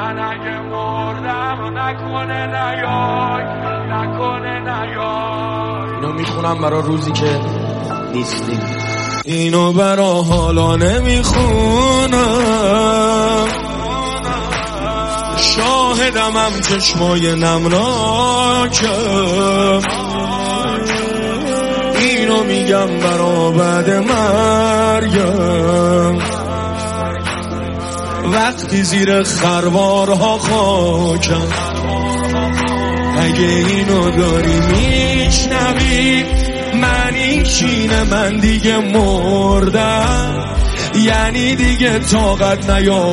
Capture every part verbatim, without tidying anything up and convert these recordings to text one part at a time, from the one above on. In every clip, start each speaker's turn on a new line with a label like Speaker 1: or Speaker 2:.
Speaker 1: من اگه مردم نکنه نیای، نکنه نیای.
Speaker 2: اینو میخونم برا روزی که نیستی،
Speaker 3: اینو برا حالا نمیخونم، شاهدمم چشمای نمناکم. اینو میگم برا بعد مرگم، وقتی زیر خروارها خاکم. اگه اینو داری میشنوی معنیش اینه من دیگه مردم، یعنی دیگه طاقت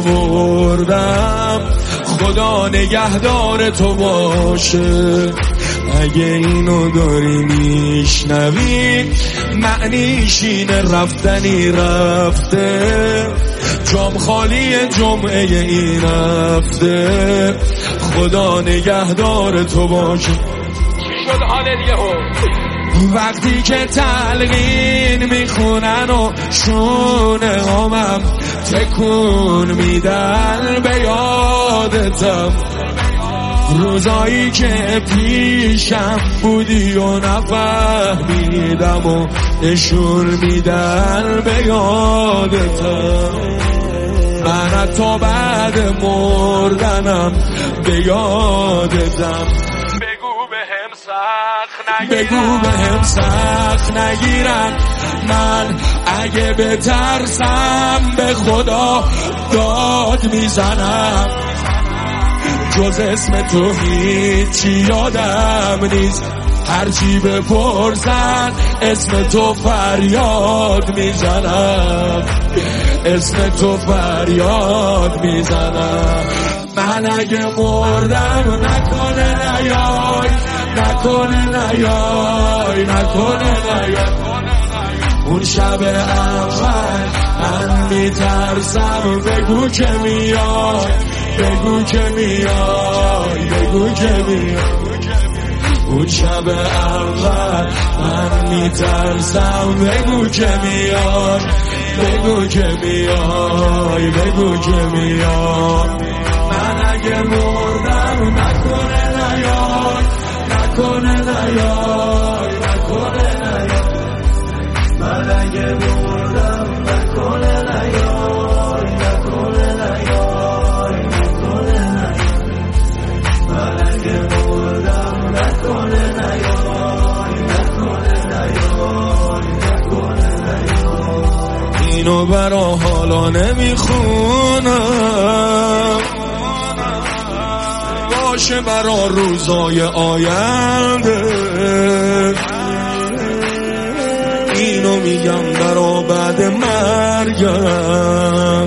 Speaker 3: نیاوردم. خدا نگهدار تو باشه. اگه اینو داری میشنوی معنیش اینه رفتنی رفته، جام خالی جمعه این رفته. خدا نگهدار تو باشه.
Speaker 1: چی شد حالت یهو؟
Speaker 3: وقتی که تلقین میخونن و شونه همم تکون میدن، به یادتم روزایی که پیشم بودی و نفهمیدم و نشون میدن، به یادتم. من حتی بعد مردنم به یادتم.
Speaker 1: بگو به هم سخت نگیرن،
Speaker 3: بگو به هم سخت نگیرن. من اگه بترسم به خدا داد میزنم، جز اسم تو هیچی یادم نیست. هرچی بپرسن اسم تو فریاد میزنم، اسم تو فریاد میزنم. من اگه مردم نکنه نیای، نکنه نیای، نکنه نیای. اون شب اول من میترسم، بگو که میای، بگو که میای، بگو که میای. اون شب اول من میترسم، بگو که میای، بگو که میای، بگو که میای. من اگه مردم نکنه نیای، نکنه نیای، نکنه نیای. من اگه مردم نکنه نیای، نکنه نیای، نکنه نیای. من اگه مردم نکنه نیای، نکنه نیای، نکنه نیای. اینو برا حالا نمیخونم، باشه برا روزای آینده. اینو میگم برا بعد مرگم،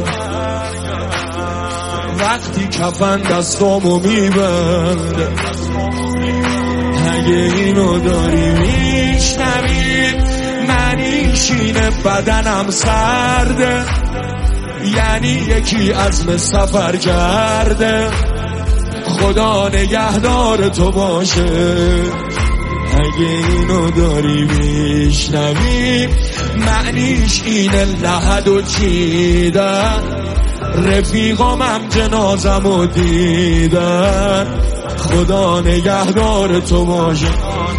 Speaker 3: وقتی کفن دستامو میبنده. اگه اینو داری میشنوی معنیش اینه بدنم سرده، یعنی یکی عزم سفر کرده. خدا نگهدار تو باشه. اگه اینو داری میشنوی معنیش اینه لحد و چیدن. رفیقامم جنازمو دیدن. خدا نگهدار تو باشه.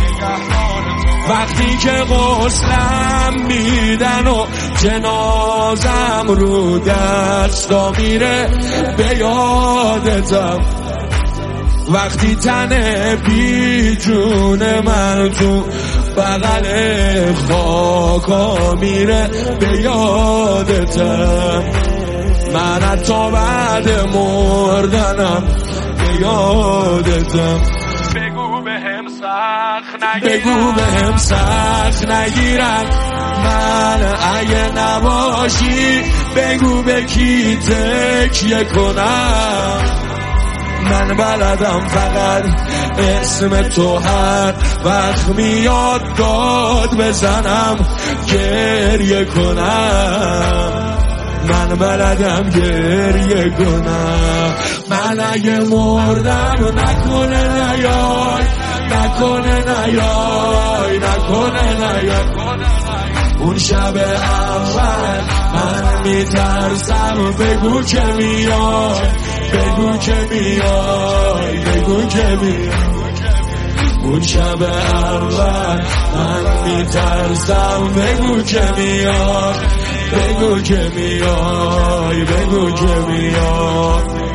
Speaker 3: وقتی که غسلم میدن و جنازم رو دستا میره، به یادتم. وقتی تن بی جون من تو بغل خاکا میره، به یادتم. من حتی بعد مردنم به یادتم.
Speaker 1: بگو به هم سخت نگیرن،
Speaker 3: بگو به هم سخت نگیرن. من اگه نباشی بگو به کی تکیه کنم. من بلدم فقط اسم تو هر وقت میاد داد بزنم، گریه کنم. من بلدم گریه کنم. من اگه مردم نکنه نیای، نکنه نیای، نکنه نیای. اون شب اول من میترسم، بگو که میای، بگو که میای بگو که میای. اون شب اول من میترسم بگو که میای بگو که میای بگو که میای.